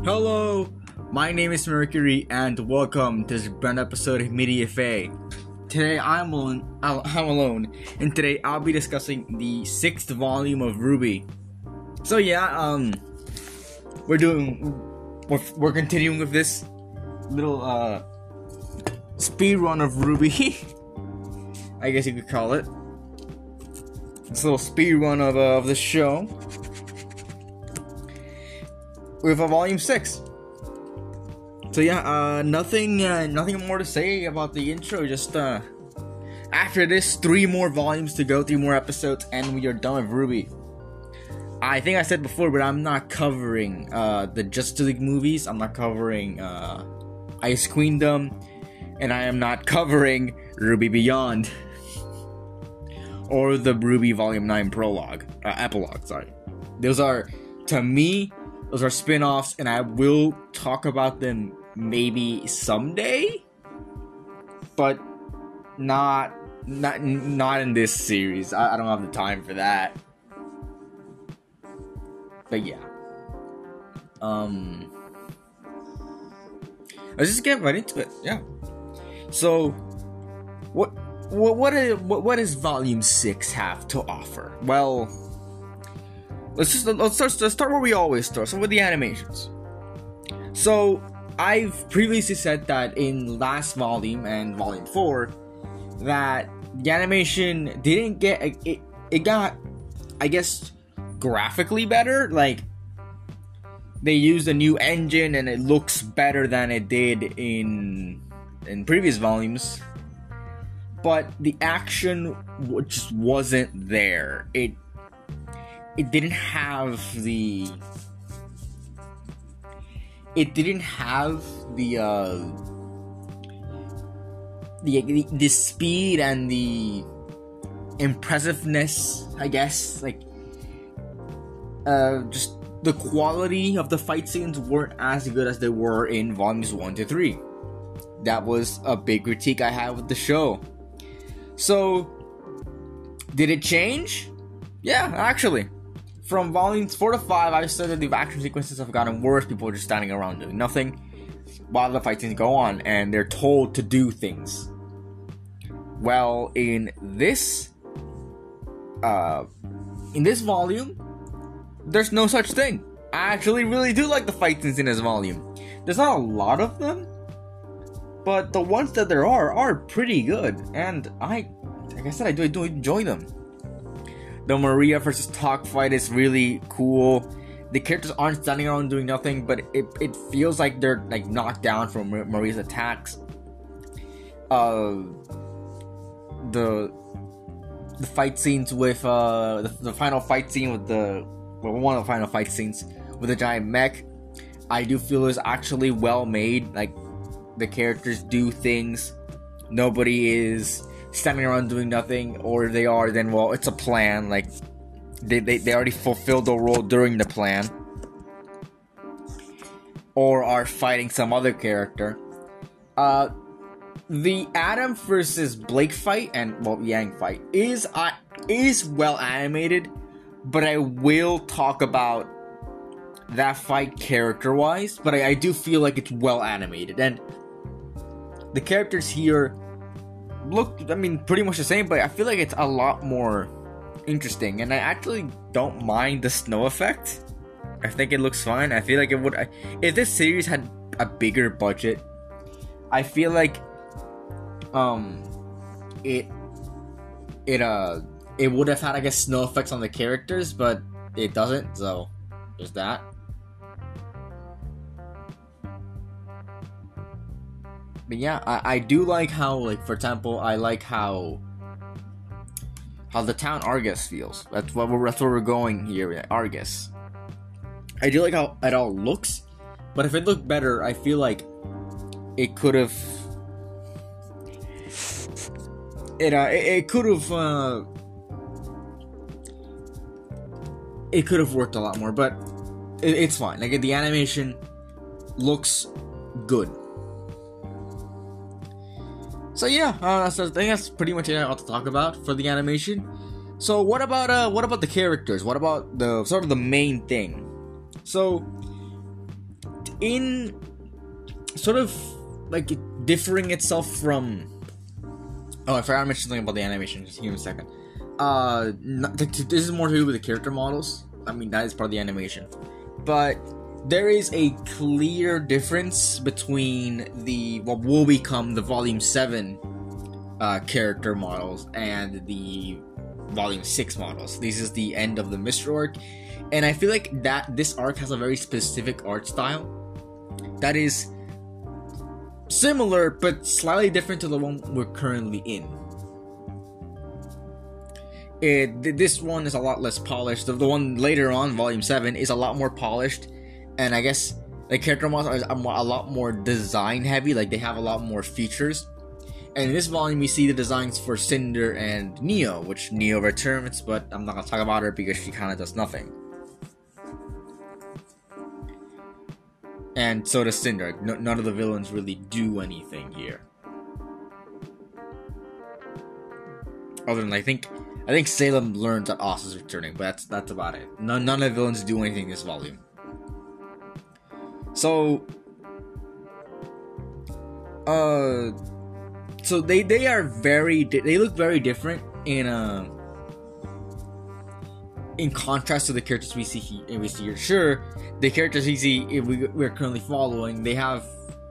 Hello, my name is Mercury, and welcome to this brand episode of Media Fae. Today I'm alone, and today I'll be discussing the 6th volume of RWBY. So yeah, we're continuing with this little speed run of RWBY. I guess you could call it. This little speed run of the show. With a volume 6. So yeah, nothing more to say about the intro. Just after this, 3 more volumes to go, 3 more episodes, and we are done with RWBY. I think I said before, but I'm not covering the Justice League movies. I'm not covering Ice Queendom, and I am not covering RWBY Beyond or the RWBY Volume 9 epilogue. Sorry, those are, to me, those are spin-offs, and I will talk about them maybe someday, but not in this series. I don't have the time for that. But yeah, let's just get right into it. Yeah. So, what does Volume 6 have to offer? Well, Let's start where we always start. So with the animations. So I've previously said that in last volume and volume 4 that the animation didn't get it got, I guess, graphically better. Like, they used a new engine and it looks better than it did in previous volumes. But the action just wasn't there. It didn't have the speed and the impressiveness, I guess. Like, just the quality of the fight scenes weren't as good as they were in volumes 1 to 3. That was a big critique I had with the show. So, did it change? Yeah, actually. From volumes 4 to 5, I said that the action sequences have gotten worse. People are just standing around doing nothing while the fight scenes go on, and they're told to do things. Well, in this volume, there's no such thing. I actually really do like the fight scenes in this volume. There's not a lot of them, but the ones that there are pretty good, and like I said, I do enjoy them. The Maria versus Talk fight is really cool. The characters aren't standing around doing nothing, but it feels like they're like knocked down from Maria's attacks. The fight scenes with the final fight scene with one of the final fight scenes with the giant mech, I do feel is actually well made. Like, the characters do things. Nobody is standing around doing nothing, or if they are, then, well, it's a plan. Like, they already fulfilled the role during the plan, or are fighting some other character. The Adam versus Blake fight and, well, Yang fight is well animated, but I will talk about that fight character wise. But I do feel like it's well animated, and the characters here look, I mean, pretty much the same, but I feel like it's a lot more interesting, and I actually don't mind the snow effect. I think it looks fine. I feel like it would, if this series had a bigger budget, I feel like it would have had, I guess, snow effects on the characters, but it doesn't, so there's that. But yeah, I do like how, like, for example, I like how the town Argus feels. That's where we're going here at Argus. I do like how it all looks, but if it looked better, I feel like it could have worked a lot more. But it's fine. Like, the animation looks good. So yeah, so I think that's pretty much it I want to talk about for the animation. So what about the characters? What about the sort of the main thing? So in sort of like differing itself from. Oh, I forgot to mention something about the animation. Just give me a second. This is more to do with the character models. I mean, that is part of the animation, but there is a clear difference between what will become the Volume 7 character models and the Volume 6 models. This is the end of the Mr. arc, and I feel like that this arc has a very specific art style that is similar but slightly different to the one we're currently in. This one is a lot less polished. The one later on, Volume 7, is a lot more polished, and I guess the character models are a lot more design heavy, like they have a lot more features. And in this volume, we see the designs for Cinder and Neo, which Neo returns, but I'm not gonna talk about her because she kind of does nothing. And so does Cinder. None of the villains really do anything here. Other than I think Salem learns that Oz is returning, but that's about it. None of the villains do anything in this volume. So they are they look very different in contrast to the characters we see here. Sure, the characters we're currently following, they have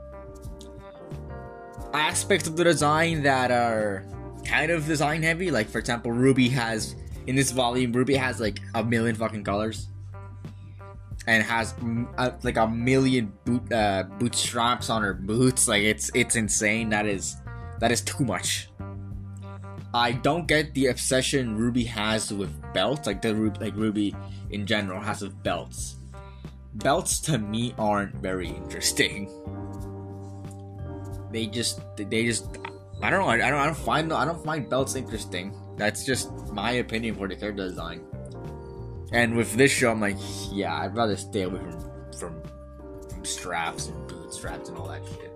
aspects of the design that are kind of design heavy. Like, for example, in this volume, Ruby has like a million fucking colors and has like a million boot straps on her boots. Like, it's insane. That is too much. I don't get the obsession Ruby has with belts, like Ruby in general has with belts. Belts to me aren't very interesting. They just I don't know. I don't find belts interesting. That's just my opinion for the character design. And with this show, I'm like, yeah, I'd rather stay away from straps and boot straps and all that shit.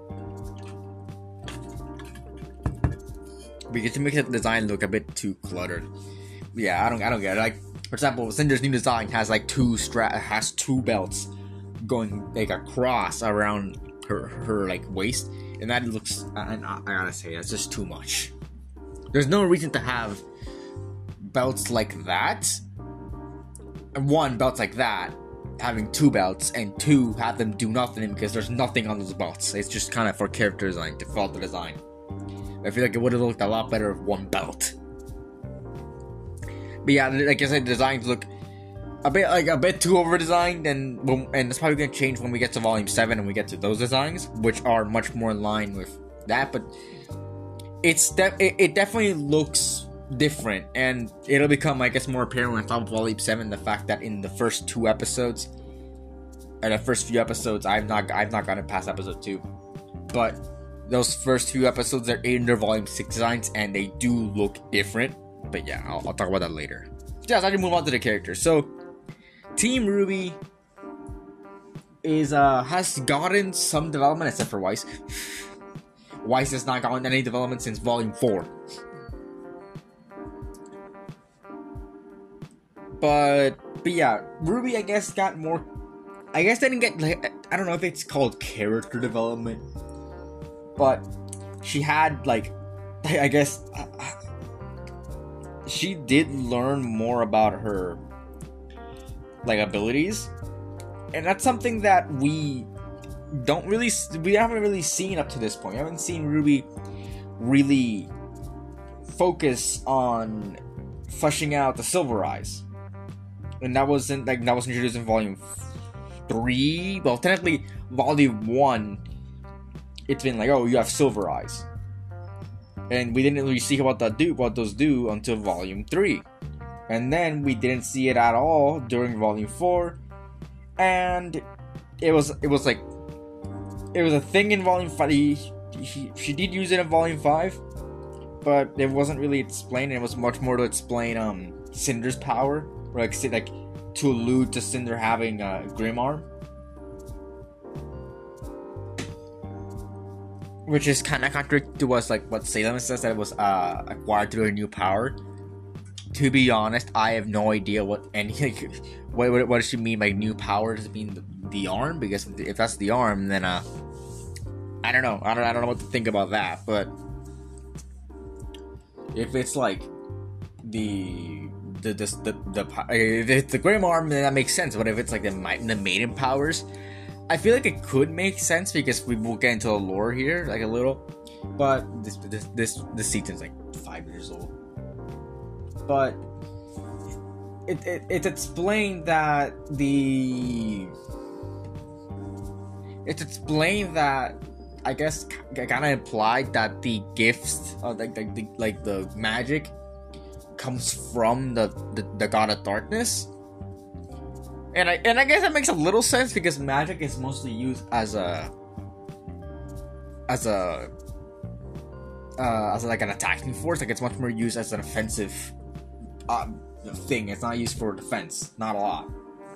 Because it makes the design look a bit too cluttered. Yeah, I don't get it. Like, for example, Cinder's new design has like two belts going like across around her like waist, and that looks. I gotta say, that's just too much. There's no reason to have belts like that. One, belts like that, having two belts, and two, have them do nothing because there's nothing on those belts. It's just kind of for character design, to follow the design. I feel like it would have looked a lot better with one belt. But yeah, like I said, the designs look a bit too over designed, and it's probably gonna change when we get to Volume 7 and we get to those designs, which are much more in line with that. But it definitely looks different, and it'll become, I guess, more apparent when I talk about Volume 7. The fact that in the first few episodes, I've not gotten past episode 2, but those first few episodes are in their Volume 6 designs, and they do look different. But yeah, I'll talk about that later. Yeah, so I can move on to the characters. So, Team Ruby has gotten some development, except for Weiss. Weiss has not gotten any development since Volume 4. But yeah, Ruby, I guess, got more. I guess they didn't get, like, I don't know if it's called character development, but she had, like, I guess, she did learn more about her, like, abilities, and that's something that we haven't really seen up to this point. We haven't seen Ruby really focus on fleshing out the Silver Eyes, and that was introduced in Volume 3. Well, technically, Volume 1. It's been like, oh, you have Silver Eyes, and we didn't really see what those do until Volume 3, and then we didn't see it at all during Volume 4, and it was a thing in Volume 5. She did use it in Volume 5, but it wasn't really explained. It was much more to explain Cinder's power, or like to allude to Cinder having a Grim Arm. Which is kind of contradictory to what Salem says, that it was acquired through a new power. To be honest, I have no idea what does she mean by new power. Does it mean the arm, because if that's the arm, then I don't know. I don't know what to think about that. But if it's like if it's the Grim arm, then that makes sense. But if it's like the maiden powers, I feel like it could make sense because we will get into the lore here like a little. But this season's like 5 years old. But it's explained that I guess kind of implied that the gifts, like the magic, comes from the god of darkness, and I guess that makes a little sense because magic is mostly used as like an attacking force. Like it's much more used as an offensive thing. It's not used for defense, not a lot.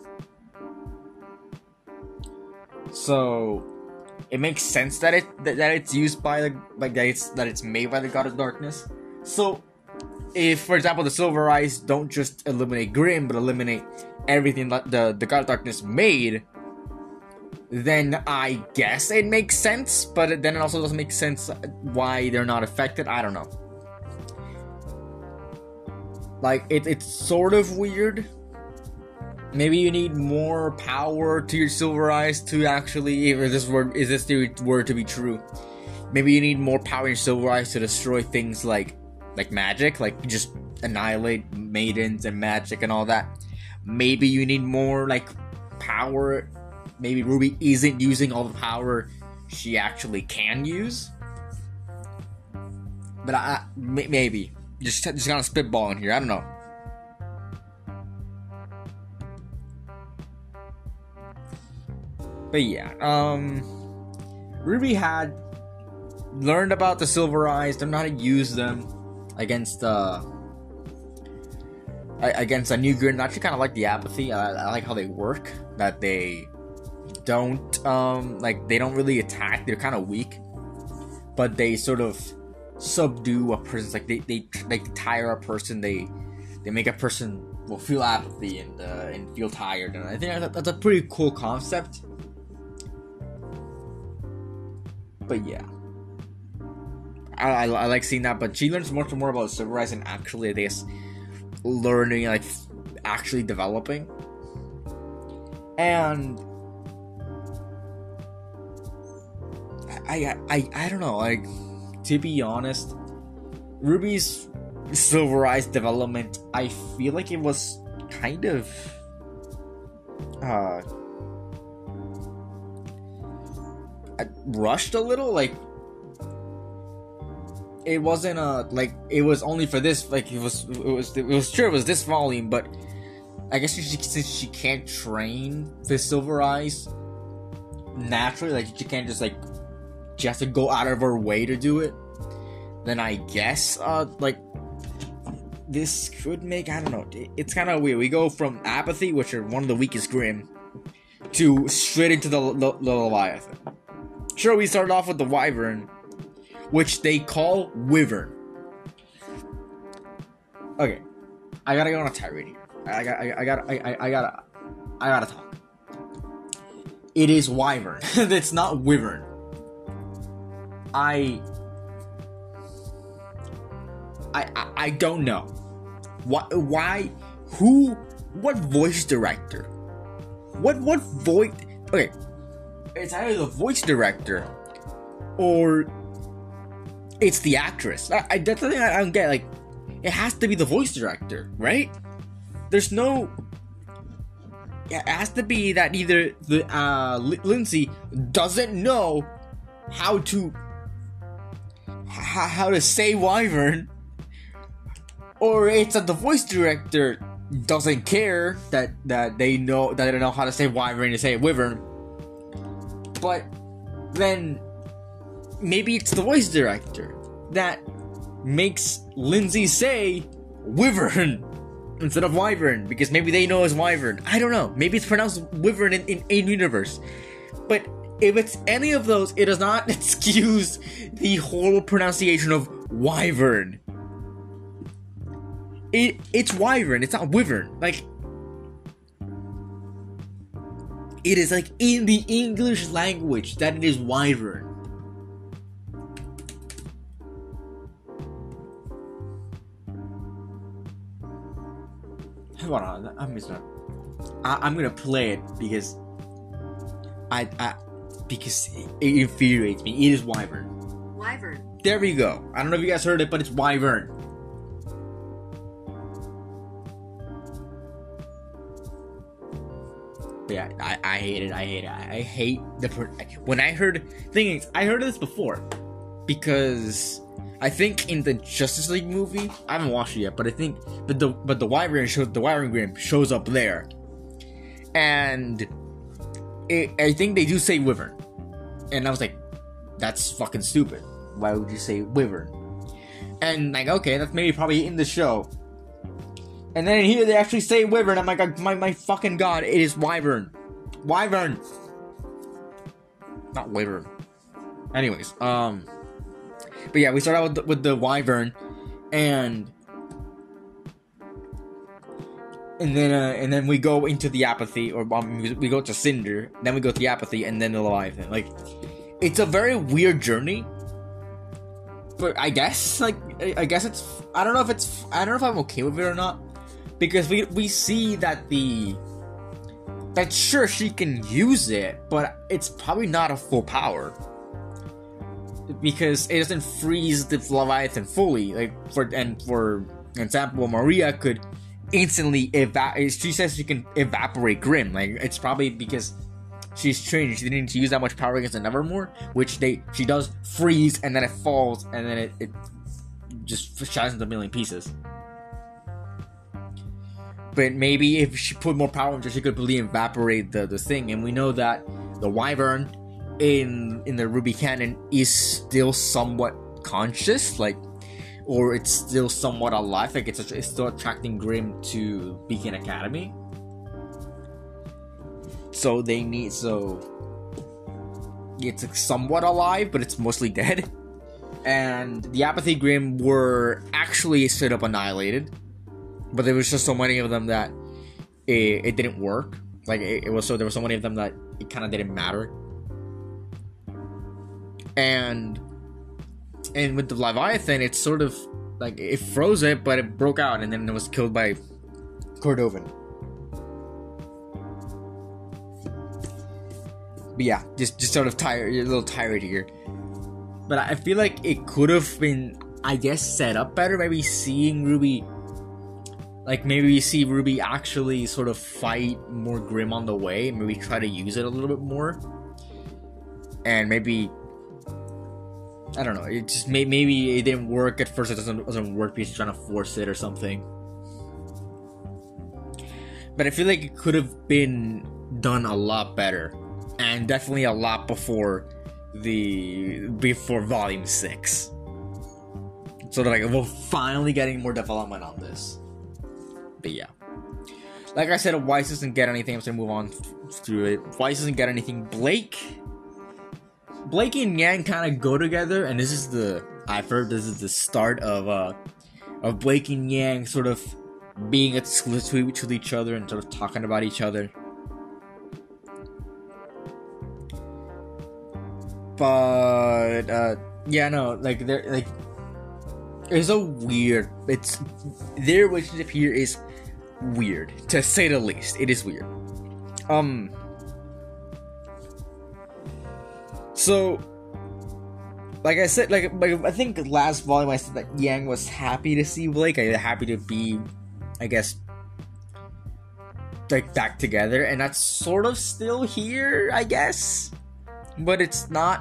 So it makes sense that it's used by that it's made by the god of darkness. So if, for example, the Silver Eyes don't just eliminate Grim, but eliminate everything that the god of darkness made, then I guess it makes sense. But then it also doesn't make sense why they're not affected. I don't know. Like it's sort of weird. Maybe you need more power to your Silver Eyes to actually, if this word to be true. Maybe you need more power in your Silver Eyes to destroy things like magic, like just annihilate maidens and magic and all that. Maybe you need more like power. Maybe Ruby isn't using all the power she actually can use. But maybe just kind of spitballing here. I don't know. But yeah, Ruby had learned about the Silver Eyes, learned how to use them against a new Grim. I actually kind of like the apathy. I like how they work. That they don't they don't really attack. They're kind of weak, but they sort of subdue a person. Like they tire a person. They make a person feel apathy and feel tired. And I think that's a pretty cool concept. But yeah, I like seeing that. But she learns much more about Silver Eyes and actually, I guess, learning, like, actually developing. And I don't know, like, to be honest, Ruby's Silver Eyes development, I feel like it was kind of rushed a little. Like it wasn't it was only for this, like it was sure it was this volume, but I guess since she can't train the Silver Eyes naturally, like she can't just she has to go out of her way to do it, then I guess this could make, I don't know, it's kind of weird. We go from apathy, which are one of the weakest Grim, to straight into the Leviathan. Sure, we started off with the Wyvern, which they call Wyvern. Okay, I gotta go on a tirade here. I gotta talk. It is Wyvern. It's not Wyvern. I don't know. Why? Who? What voice director? What voice? Okay, it's either the voice director or it's the actress. That's the thing I don't get. Like, it has to be the voice director, right? There's no. It has to be that either the Lindsay doesn't know how to say Wyvern, or it's that the voice director doesn't care that they don't know how to say Wyvern and say Wyvern. But then maybe it's the voice director that makes Lindsay say Wyvern instead of Wyvern, because maybe they know as Wyvern. I don't know. Maybe it's pronounced Wyvern in universe. But if it's any of those, it does not excuse the whole pronunciation of Wyvern. It's Wyvern. It's not Wyvern. Like, It is like in the English language that it is wyvern. Hold on, I'm gonna play it because because it infuriates me. It is wyvern. Wyvern. There we go. I don't know if you guys heard it, but it's wyvern. But yeah, I hate it. I hate it. I hate the when I heard I heard this before because I think in the Justice League movie, I haven't watched it yet, but I think the wyvern grim shows up there, and I think they do say wyvern, and I was like, that's fucking stupid. Why would you say wyvern? And like, okay, that's maybe probably in the show. And then here they actually say wyvern. I'm like, my fucking god, it is wyvern. Wyvern. Not wyvern. Anyways, but yeah, we start out with the wyvern, and then we go into the apathy, or we go to Cinder, then we go to the apathy, and then the Leviathan. Like, it's a very weird journey. But I guess it's, I don't know if I'm okay with it or not, because we see that sure, she can use it, but it's probably not a full power, because it doesn't freeze the Leviathan fully. Like, for example, Maria could instantly she says she can evaporate Grimm. Like, it's probably because she's trained, she didn't need to use that much power against the Nevermore, which she does freeze, and then it falls, and then it just shatters into a million pieces. But maybe if she put more power into it, she could really evaporate the thing. And we know that the wyvern in the Ruby canon is still somewhat conscious, like, or it's still somewhat alive, like it's still attracting Grimm to Beacon Academy. So it's like somewhat alive, but it's mostly dead. And the Apathy Grimm were actually straight up annihilated, but there was just so many of them that it didn't work. Like, there were so many of them that it kind of didn't matter. And with the Leviathan, it's sort of like it froze it, but it broke out, and then it was killed by Cordovan. But yeah, just sort of tired, a little tired here. But I feel like it could have been, I guess, set up better. Maybe seeing Ruby, like maybe we see Ruby actually sort of fight more Grimm on the way. Maybe try to use it a little bit more. And maybe, I don't know, it just maybe it didn't work at first. It doesn't work because she's trying to force it or something. But I feel like it could have been done a lot better, and definitely a lot before Volume 6. So that, like, we're finally getting more development on this. But yeah, like I said, Weiss doesn't get anything. I'm just gonna move on through it. Weiss doesn't get anything. Blake and Yang kind of go together, and I've heard this is the start of Blake and Yang sort of being exclusive to each other and sort of talking about each other. But yeah, no, like they're like, it's a weird. Their relationship here is weird, to say the least. It is weird. So, like I said, like I think last volume I said that Yang was happy to see Blake. Happy to be, I guess, like back together, and that's sort of still here, I guess. But it's not.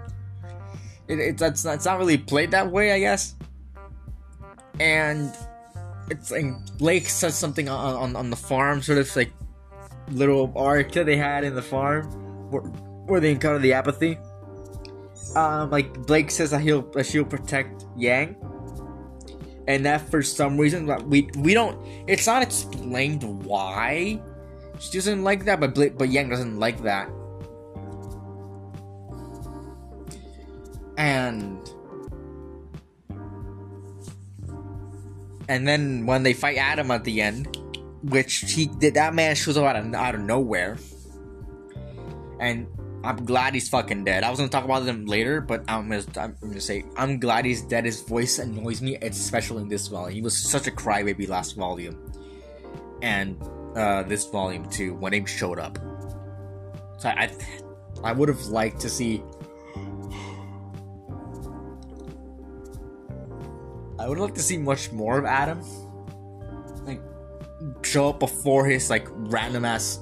It's not really played that way, I guess. And it's like Blake says something on the farm, sort of like little arc that they had in the farm where they encounter the Apathy. Like Blake says that she'll protect Yang, and that for some reason we don't. It's not explained why she doesn't like that, but Yang doesn't like that. And then when they fight Adam at the end, which that man shows up out of nowhere, and I'm glad he's fucking dead. I was gonna talk about him later, but I'm gonna say I'm glad he's dead. His voice annoys me, especially in this volume. He was such a crybaby last volume, and this volume too when he showed up. So I would have liked to see. I would like to see much more of Adam, like show up before his like random ass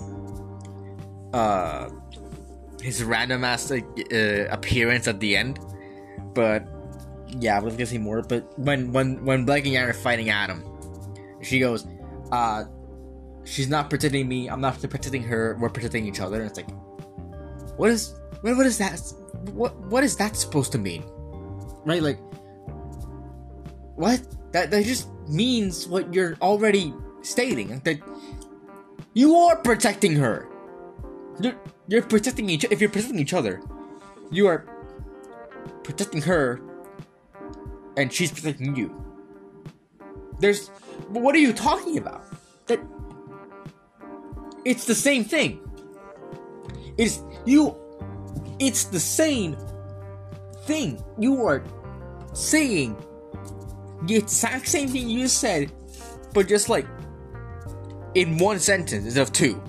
appearance at the end. But yeah, I would like to see more. But when Blake and Yang are fighting Adam, she goes, she's not protecting me, I'm not protecting her, we're protecting each other. And it's like, what is that? What is that supposed to mean? Right? Like, what? That just means what you're already stating. That you are protecting her. You're protecting each. If you're protecting each other, you are protecting her, and she's protecting you. What are you talking about? That it's the same thing. It's the same thing. You are saying the exact same thing you said, but just like in one sentence instead of two.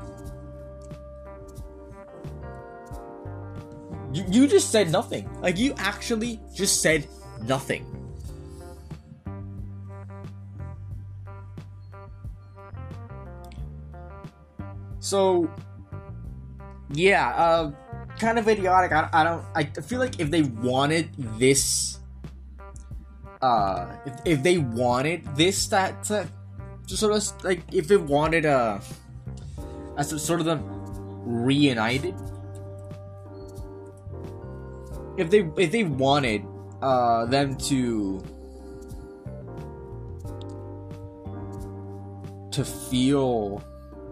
You just said nothing. Like, you actually just said nothing. So, yeah, kind of idiotic. I feel like if they wanted this, if they wanted this, that sort of like, if it wanted as sort of them reunited, if they wanted them to feel,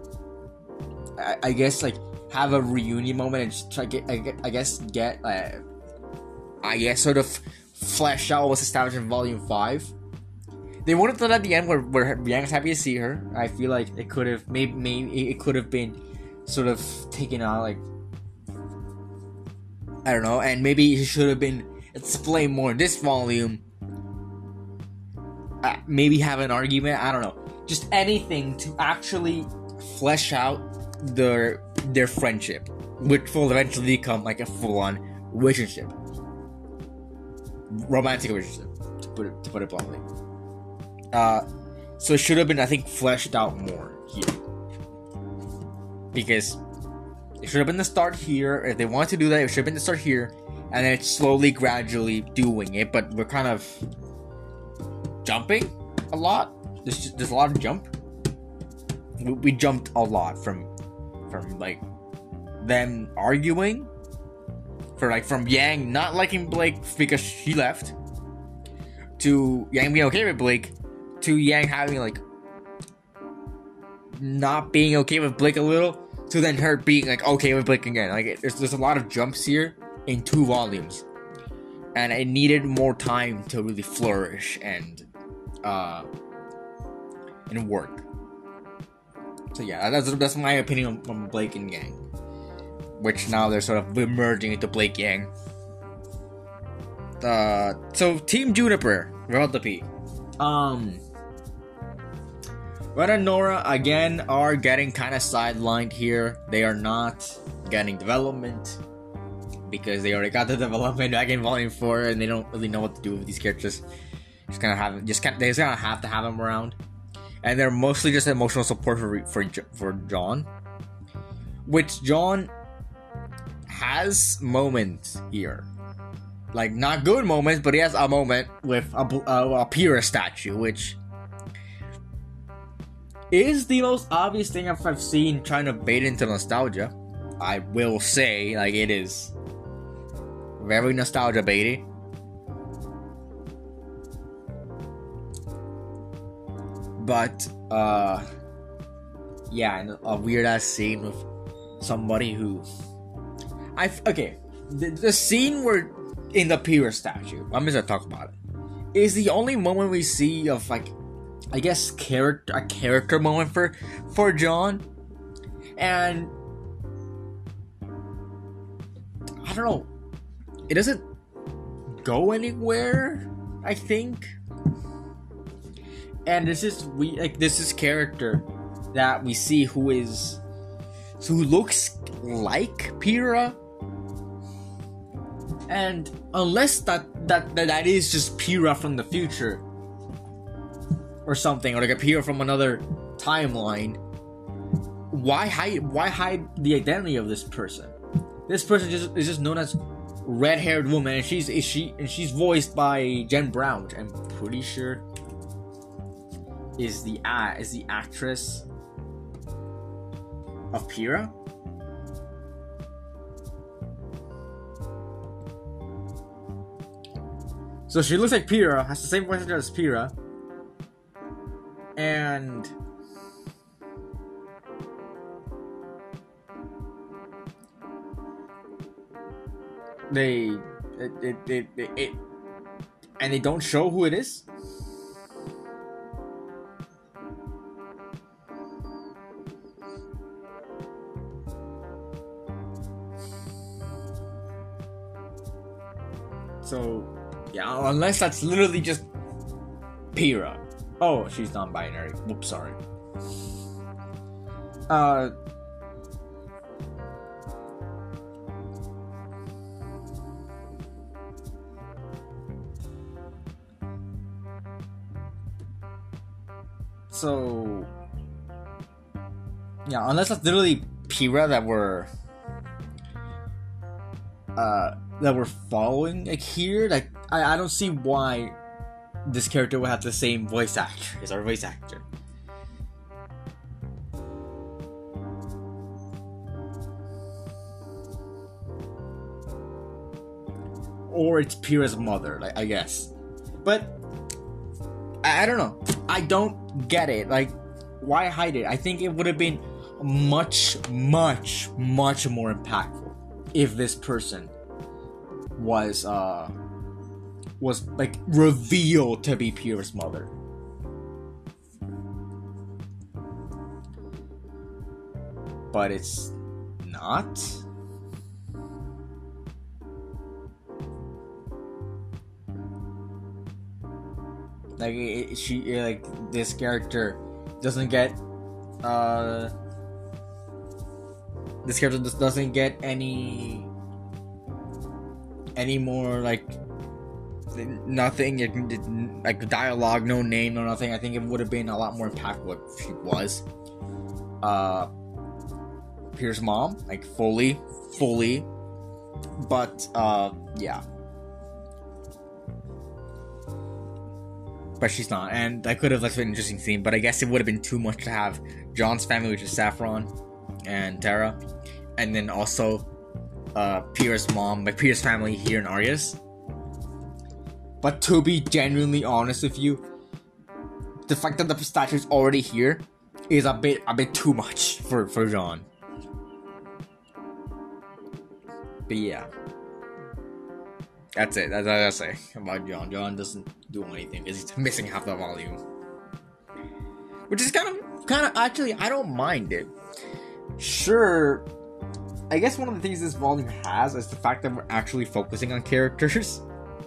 I guess, like, have a reunion moment and just try get sort of flesh out what was established in Volume 5. They wanted that at the end where Yang's happy to see her. I feel like it could have maybe it could have been sort of taken out, like, I don't know, and maybe it should have been explained more in this volume. Maybe have an argument, I don't know. Just anything to actually flesh out their friendship, which will eventually become like a full-on relationship. Romantic relationship, to put it bluntly. So it should have been, I think, fleshed out more here. Because it should have been the start here. If they want to do that, it should have been the start here, and then it's slowly, gradually doing it. But we're kind of jumping a lot. There's a lot of jump. We jumped a lot from like them arguing, from Yang not liking Blake because she left, to Yang being okay with Blake, to Yang having like not being okay with Blake a little, to then her being like okay with Blake again. Like, there's a lot of jumps here in 2 volumes, and it needed more time to really flourish and work. So yeah, that's my opinion on Blake and Yang, which now they're sort of merging into Blake Yang. So Team Juniper, without the P. Red and Nora again are getting kind of sidelined here. They are not getting development because they already got the development back in Volume 4, and they don't really know what to do with these characters. They just kind of have to have them around. And they're mostly just emotional support for John, which John has moments here, like not good moments, but he has a moment with a Pyrrha statue, which is the most obvious thing I've seen trying to bait into nostalgia. I will say, like, it is very nostalgia baity. But, yeah, and a weird ass scene with somebody who... The scene where in the Pyrrha statue, I'm just gonna talk about it, is the only moment we see of, like, I guess, a character moment for John. And I don't know. It doesn't go anywhere, I think. And this character that we see who looks like Pyrrha. And unless that is just Pyrrha from the future or something, or like a Pyrrha from another timeline, why hide the identity of this person? This person is just known as red-haired woman, and she's voiced by Jen Brown, which I'm pretty sure is the actress of Pyrrha. So she looks like Pyrrha, has the same voice actor as Pyrrha, and they don't show who it is. So, yeah, unless that's literally just Pyrrha. Oh, she's non-binary. Whoops, sorry. So, yeah, unless that's literally Pyrrha that we're following, like, here, like, I don't see why this character would have the same voice actor as our voice actor. Or it's Pyrrha's mother, like, I guess. But I don't know. I don't get it. Like, why hide it? I think it would have been much, much, much more impactful if this person was like revealed to be Pyrrha's mother. But it's not. Like, this character doesn't get this character doesn't get any more, like, nothing, like, dialogue, no name, no nothing. I think it would have been a lot more impactful if she was Pyrrha's mom, like, fully, but yeah. But she's not, and that could have been an interesting scene, but I guess it would have been too much to have John's family, which is Saffron and Tara, and then also Pyrrha's mom, like Pyrrha's family here in Arias. But to be genuinely honest with you, the fact that the pistachio is already here is a bit too much for John. But yeah, that's it. That's all I gotta say about John. John doesn't do anything because he's missing half the volume, which is kind of actually, I don't mind it. Sure, I guess one of the things this volume has is the fact that we're actually focusing on characters.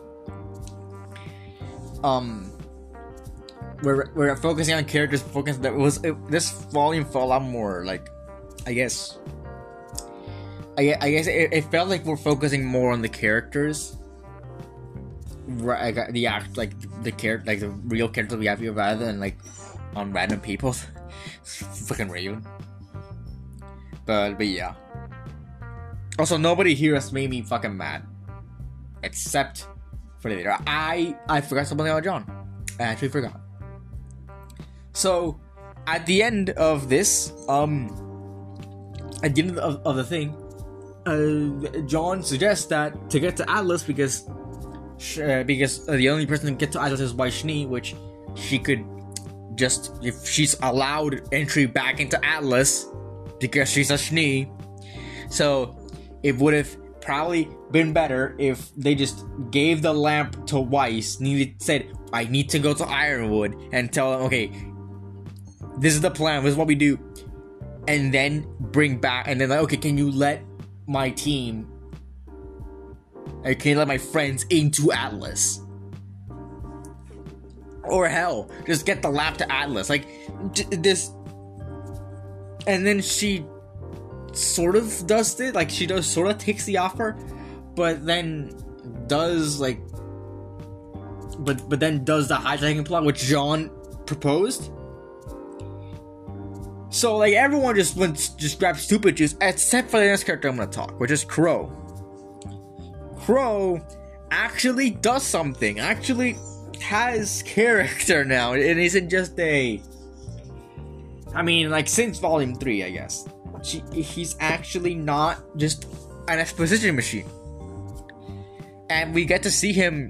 We're focusing on characters. This volume felt a lot more like, I guess it felt like we're focusing more on the characters, right? Like, the real characters we have here, rather than like on random people. Fucking Raven. But yeah. Also, nobody here has made me fucking mad, except for the leader. I forgot something about John. I actually forgot. So, at the end of this, at the end of the thing, John suggests that to get to Atlas, because the only person to get to Atlas is by Schnee, which she could just, if she's allowed entry back into Atlas because she's a Schnee. So it would have probably been better if they just gave the lamp to Weiss, said, I need to go to Ironwood, and tell them, okay, this is the plan, this is what we do, and then bring back, and then like, okay, can you let my team I can't let my friends into Atlas. Or hell, just get the lab to Atlas. Like, this. And then she sort of does it. Like, she does sort of takes the offer. But then does, like. But then does the hijacking plot, which Jean proposed. So, like, everyone just grabs stupid juice, except for the next character I'm gonna talk, which is Crow. Crow actually does something. Actually has character now. It isn't just a... I mean, like, since Volume 3, I guess. He's actually not just an exposition machine. And we get to see him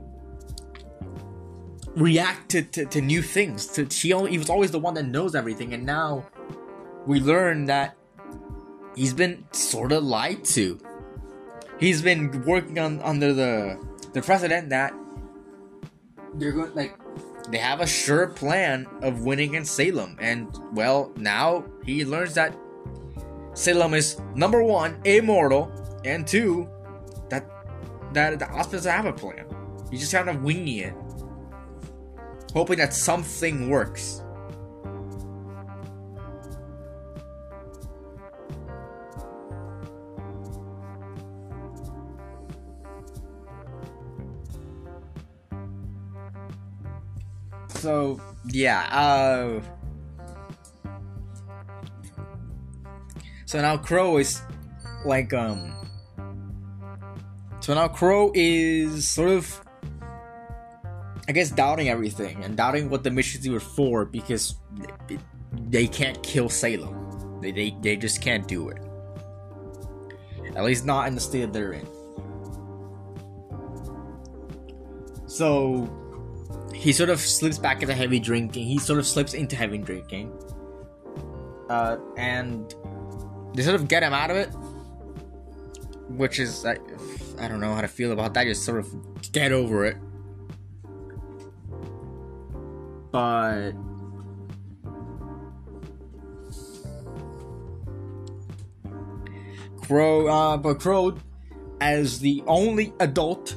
react to new things. He was always the one that knows everything, and now we learn that he's been sort of lied to. He's been working under the precedent that they're going, like, they have a sure plan of winning against Salem, and well, now he learns that Salem is, number one, immortal, and two, that the Osprey doesn't have a plan. He's just kind of winging it, hoping that something works. So, yeah, so now Crow is, like, so now Crow is sort of, I guess, doubting everything, and doubting what the missions were for, because they can't kill Salem. They just can't do it. At least not in the state that they're in. So he sort of slips back into heavy drinking. He sort of slips into heavy drinking. And they sort of get him out of it. Which is, I don't know how to feel about that. Just sort of get over it. But Crow, as the only adult,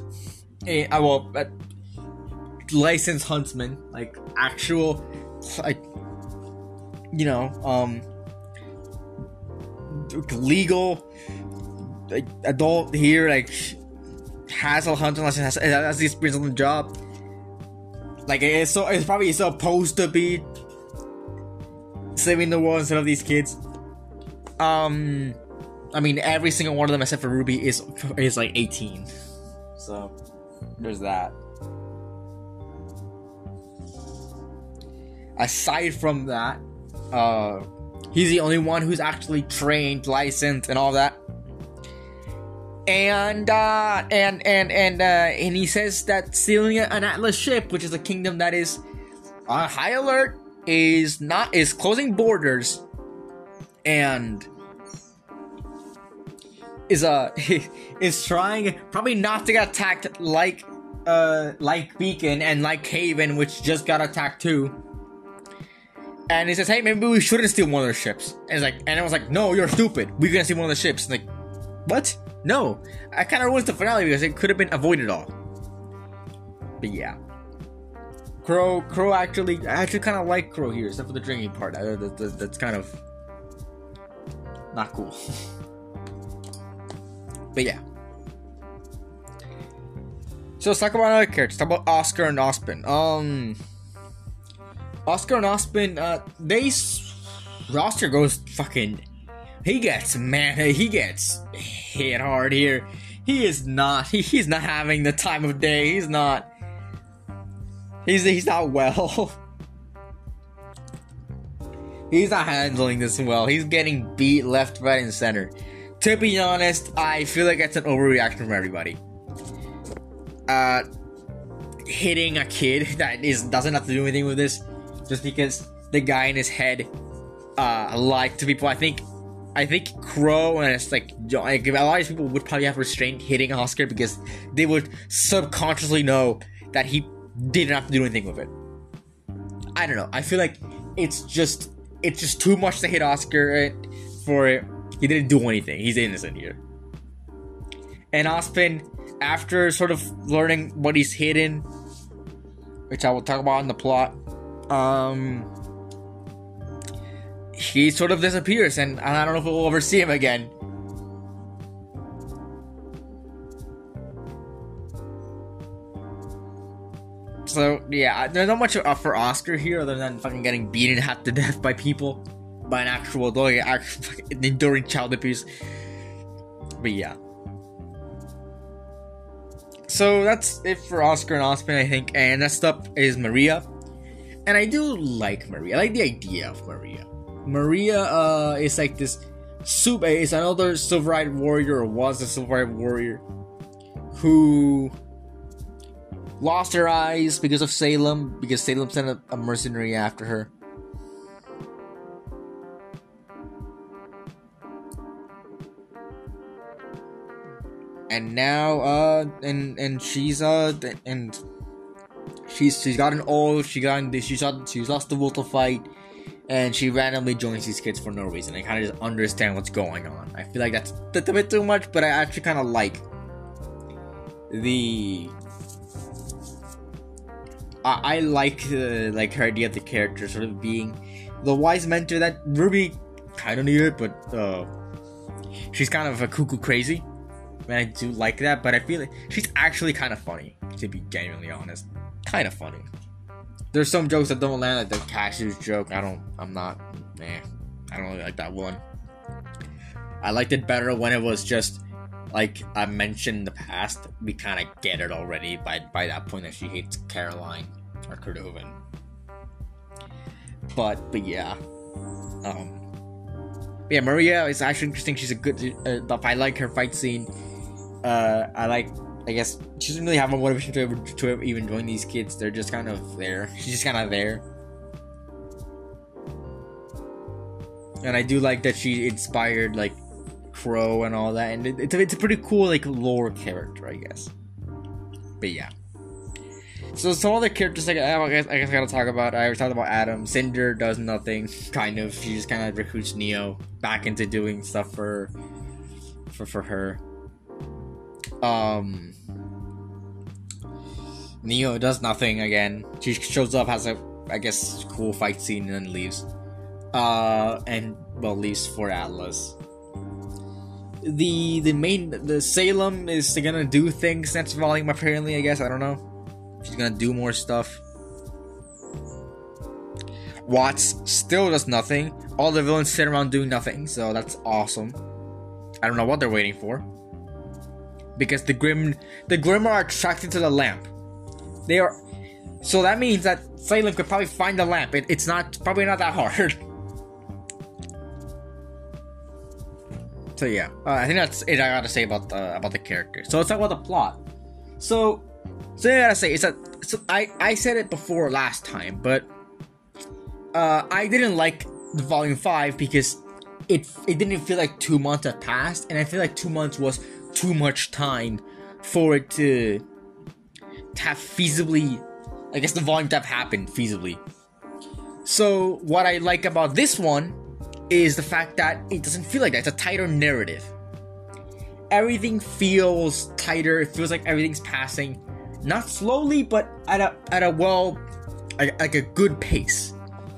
licensed huntsman, like actual, like, you know, legal, like, adult here, like, has a hunting license, has the experience on the job. Like, it's probably supposed to be saving the world instead of these kids. I mean, every single one of them except for Ruby is like 18. So there's that. Aside from that, he's the only one who's actually trained, licensed, and all that. And he says that stealing an Atlas ship, which is a kingdom that is on high alert, is closing borders, and is trying probably not to get attacked like Beacon and like Haven, which just got attacked too. And he says, hey, maybe we shouldn't steal one of their ships. And everyone's like, no, you're stupid. We're gonna steal one of the ships. And like, what? No. I kind of ruins the finale because it could have been avoided all. But yeah. Crow I actually kind of like Crow here, except for the drinking part. That's kind of not cool. But yeah. So let's talk about another character. Let's talk about Oscar and Ozpin. Oscar and Ozpin, Oscar goes fucking... He gets hit hard here. He's not having the time of day. He's not well. He's not handling this well. He's getting beat left, right, and center. To be honest, I feel like it's an overreaction from everybody. Hitting a kid that doesn't have to do anything with this, just because the guy in his head lied to people. I think Crow and it's like a lot of people would probably have restrained hitting Oscar because they would subconsciously know that he didn't have to do anything with it. I don't know. I feel like it's just too much to hit Oscar for it. He didn't do anything. He's innocent here. And Ozpin, after sort of learning what he's hidden, which I will talk about in the plot, he sort of disappears, and I don't know if we'll ever see him again. So yeah, there's not much for Oscar here other than fucking getting beaten half to death by people, by an actual dog, enduring child abuse. But yeah. So that's it for Oscar and Osmond, I think. And next up is Maria. And I do like Maria. I like the idea of Maria. Maria is like this is another Silver-Eyed Warrior, or was a Silver-Eyed Warrior, who lost her eyes because of Salem, because Salem sent a mercenary after her. And now, and she's got an oath. She's lost the will to fight, and she randomly joins these kids for no reason. I kind of just understand what's going on. I feel like that's a bit too much, but I actually kind of like the. I like her idea of the character sort of being the wise mentor that Ruby kind of needed, but she's kind of a cuckoo crazy. And I do like that, but I feel like she's actually kind of funny, to be genuinely honest. Kind of funny. There's some jokes that don't land, like the Cassius joke. I don't really like that one. I liked it better when it was just like I mentioned in the past. We kind of get it already by that point that she hates Caroline or Cordovan. But yeah. Yeah, Maria is actually interesting. She's a good. I like her fight scene. I guess she doesn't really have a motivation to even join these kids. They're just kind of there. She's just kind of there. And I do like that she inspired like Crow and all that, and it's a pretty cool like lore character, I guess. But yeah. So some other characters I guess I gotta talk about. I already talked about Adam. Cinder does nothing, kind of. She just kind of recruits Neo back into doing stuff for her. Neo does nothing again. She shows up, has a cool fight scene, and then leaves. Leaves for Atlas. The Salem is gonna do things next volume, apparently, I guess. I don't know. She's gonna do more stuff. Watts still does nothing. All the villains sit around doing nothing, so that's awesome. I don't know what they're waiting for. Because the Grim are attracted to the lamp. They are, so that means that Salem could probably find the lamp. It's probably not that hard. So yeah, I think that's it. I gotta say about the character. So let's talk about the plot. So I gotta say I said it before last time, but I didn't like the volume 5 because it didn't feel like 2 months had passed, and I feel like 2 months was too much time for it to have feasibly, I guess, the volume to have happened feasibly. So what I like about this one is the fact that it doesn't feel like that. It's a tighter narrative. Everything feels tighter. It feels like everything's passing, not slowly, but at a good pace.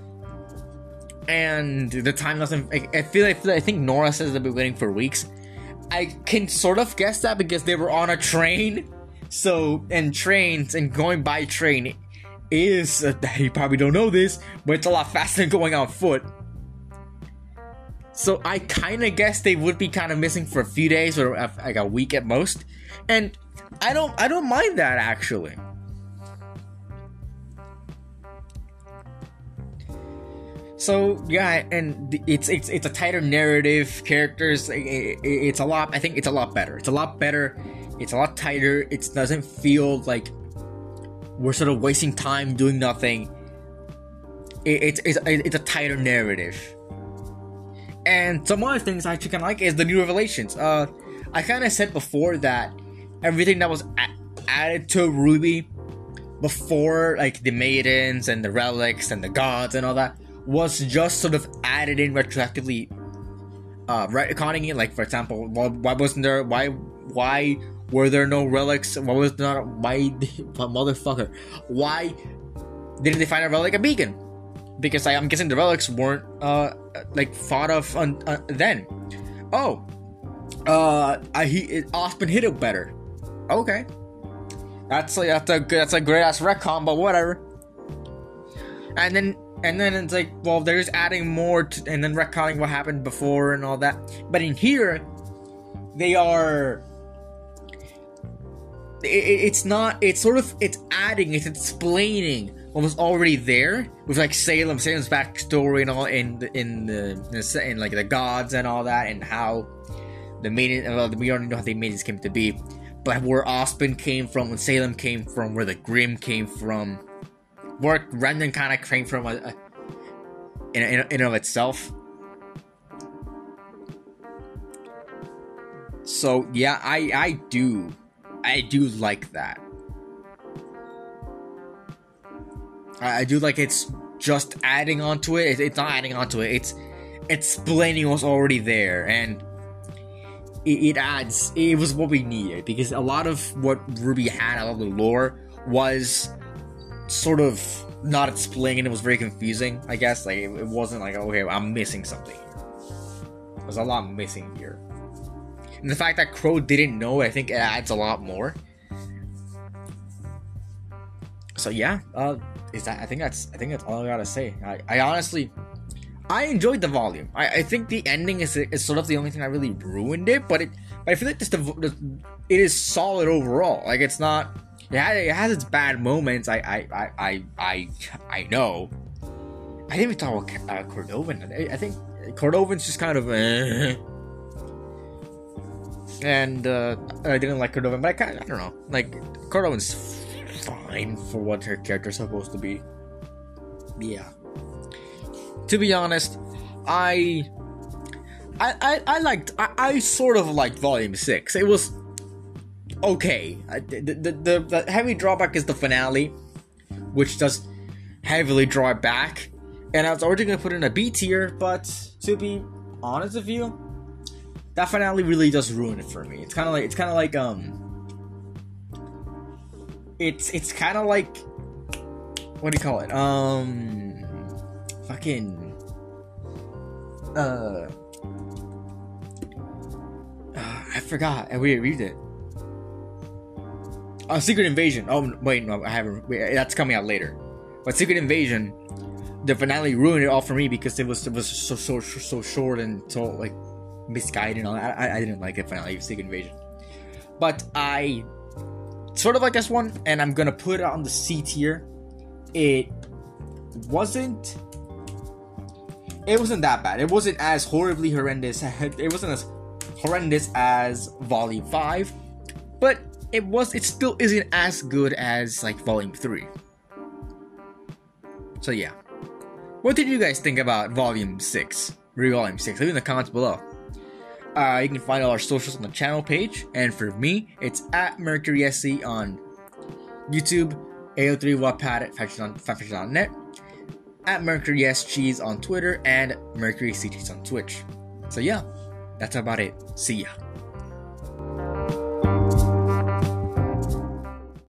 And the time doesn't. I think Nora says they've been waiting for weeks. I can sort of guess that because they were on a train. So, and trains and going by train is, you probably don't know this, but it's a lot faster than going on foot. So I kind of guess they would be kind of missing for a few days or like a week at most. And I don't mind that, actually. So yeah, and it's a tighter narrative. Characters, it's a lot. I think it's a lot better. It's a lot better. It's a lot tighter. It doesn't feel like we're sort of wasting time doing nothing. It's a tighter narrative. And some other things I actually kind of like is the new revelations. I kind of said before that everything that was added to Ruby before, like the maidens and the relics and the gods and all that, was just sort of added in retroactively, retconning it. Like, for example, why Were there no relics? What was not? Why, motherfucker? Why didn't they find a relic, a beacon? Because I'm guessing the relics weren't like thought of then. Oh, Osmond hit it better. Okay, that's a great ass retcon, but whatever. And then it's like, well, they're just adding more and then retconning what happened before and all that. But in here, they are. It's not. It's sort of. It's adding. It's explaining what was already there with like Salem's backstory and all in like the gods and all that, and how the maiden. Well, we already know how the maidens came to be, but where Osmond came from, where Salem came from, where the Grimm came from, where Rendon kind of came from, in and of itself. So yeah, I do like that. I do like it's just adding onto it. It's not adding onto it. It's explaining what's already there, and it adds. It was what we needed, because a lot of what RWBY had, a lot of the lore, was sort of not explained. It was very confusing, I guess. Like it wasn't like, okay, I'm missing something here. There's a lot missing here. And the fact that Crow didn't know, I think it adds a lot more. So yeah, I think that's all I gotta say. I honestly, I enjoyed the volume. I think the ending is sort of the only thing that really ruined it, but I feel like it is solid overall. Like it's not. It has its bad moments. I know. I didn't even talk about Cordovan. I think Cordovan's just kind of. And I didn't like Cordovan, but I don't know. Like Cordovan's fine for what her character's supposed to be. Yeah. To be honest, I sort of liked Volume 6. It was okay. The heavy drawback is the finale, which does heavily draw it back. And I was originally gonna put in a B tier, but to be honest with you, that finale really does ruin it for me. It's kind of like it's kind of like, what do you call it? I forgot. I read it. Secret Invasion. Oh wait, no, I haven't. Wait, that's coming out later. But Secret Invasion, the finale ruined it all for me because it was so short and so like misguided and all that. I didn't like it finale of Secret Invasion. But I sort of like this one, and I'm gonna put it on the C tier. It wasn't that bad. It wasn't as horribly horrendous. It wasn't as horrendous as Volume 5, but it still isn't as good as like Volume 3. So yeah. What did you guys think about Volume 6? Volume 6? Leave in the comments below. You can find all our socials on the channel page, and for me, it's at MercurySC on YouTube, AO3 Wattpad at fanfiction.net, at MercurySCheese on Twitter, and MercuryCcheese on Twitch. So yeah, that's about it. See ya.